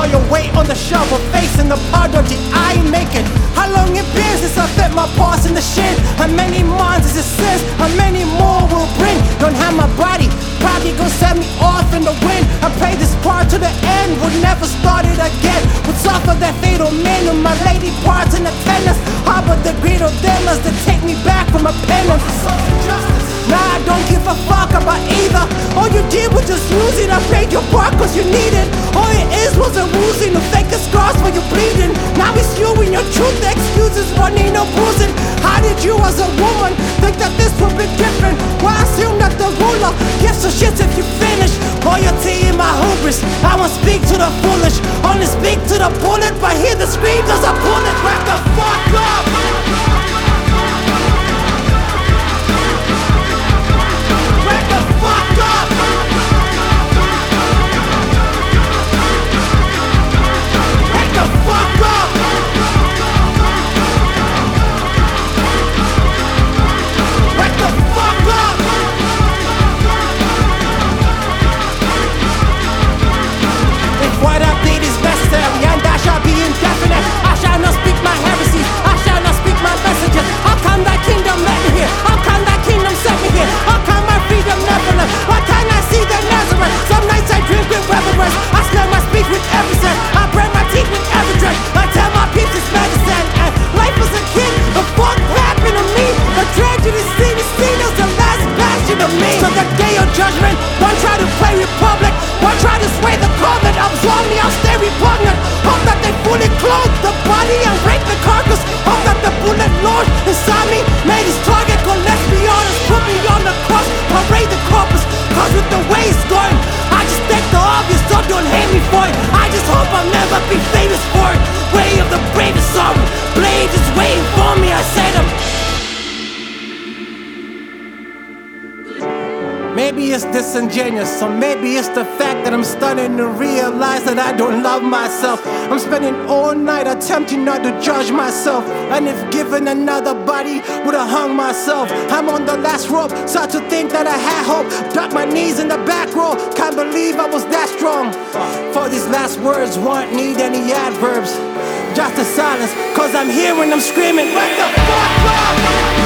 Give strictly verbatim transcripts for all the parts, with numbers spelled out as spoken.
all your weight on the shovel, facing the project I ain't making. How long it been since I fed my paws in the shin? How many months is it since? How many more will bring? Don't have my body, probably gon' set me off in the wind. I play this part to the end, will never start it again. What's off of that fatal man with my lady parts in attendance? How about the greed of them as to take me back from a penance? Nah, I don't give a fuck about either. All you did was just lose it. I played your part cause you need it. All it is was a bruising, to fake the scars for you bleeding. Now it's you and your truth, the excuses running no bruising. How did you as a woman think that this would be different? Why assume that the ruler gives a shit if you finish? Loyalty in my hubris, I won't speak to the foolish. Only speak to the bullet, but hear the screams as I pull it. Back the fuck up! So the day of judgment, one try to play Republic, one try to sway the covenant. I'm zombie, I'll stay repugnant. Hope that they fully clothe the body and break the carcass. Hope that the bullet lodged inside me made his target. Go, let's be honest, put me on the cross, parade the corpus. Cause with the way it's going, I just take the obvious, so don't hate me for it. I just hope I'll never be famous for it. Way of the bravest sorrow, blade is waiting for me, I said them. Maybe it's disingenuous, or maybe it's the fact that I'm starting to realize that I don't love myself. I'm spending all night attempting not to judge myself, and if given another body, would've hung myself. I'm on the last rope, start to think that I had hope. Drop my knees in the back row, can't believe I was that strong. For these last words won't need any adverbs, just a silence, cause I'm hearing them screaming, wake the fuck up!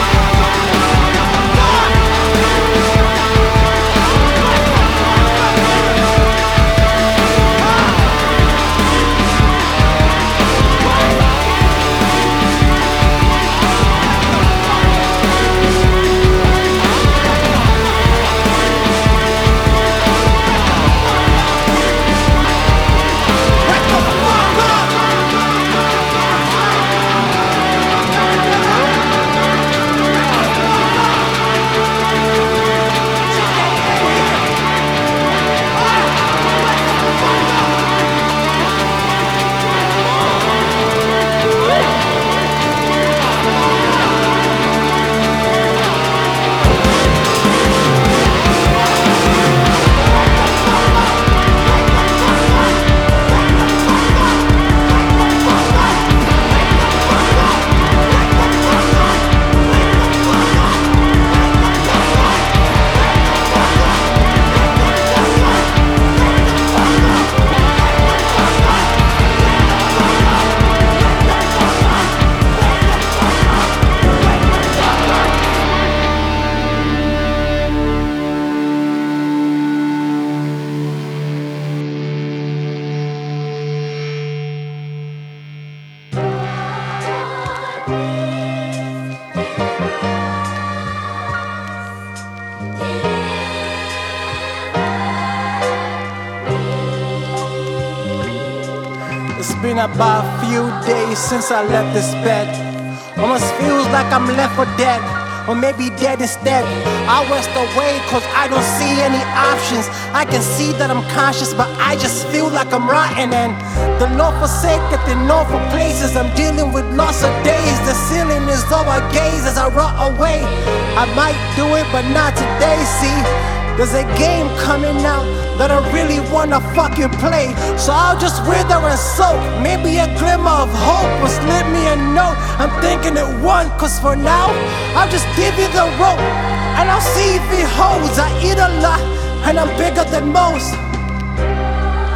It's been about a few days since I left this bed. Almost feels like I'm left for dead, or maybe dead instead. I rest away cause I don't see any options. I can see that I'm conscious, but I just feel like I'm rotten. And the Lord forsaken, the Lord for places. I'm dealing with lots of days. The ceiling is over I gaze as I rot away. I might do it, but not today, see. There's a game coming out that I really wanna fucking play, so I'll just wither and soak. Maybe a glimmer of hope will slip me a note. I'm thinking it won't, cause for now I'll just give you the rope, and I'll see if it holds. I eat a lot and I'm bigger than most.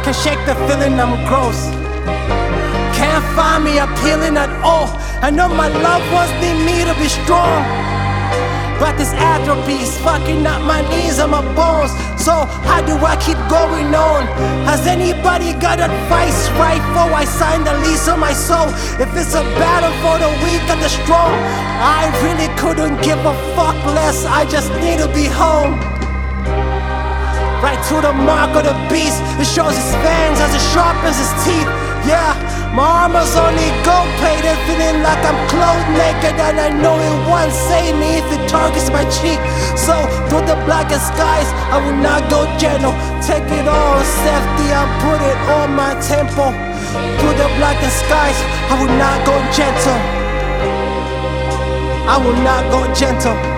can shake the feeling I'm gross. Can't find me appealing at all. I know my loved ones need me to be strong, but this atrophy is fucking up my knees and my bones. So how do I keep going on? Has anybody got advice right before I sign the lease on my soul? If it's a battle for the weak and the strong, I really couldn't give a fuck less. I just need to be home. Right to the mark of the beast. It shows his fangs as it sharpens his teeth. Yeah, my armor's only gold plated, feeling like I'm clothed naked, and I know it won't save me if it targets my cheek. So through the blackest skies, I will not go gentle. Take it all safety and put it on my temple. Through the blackest skies, I will not go gentle. I will not go gentle.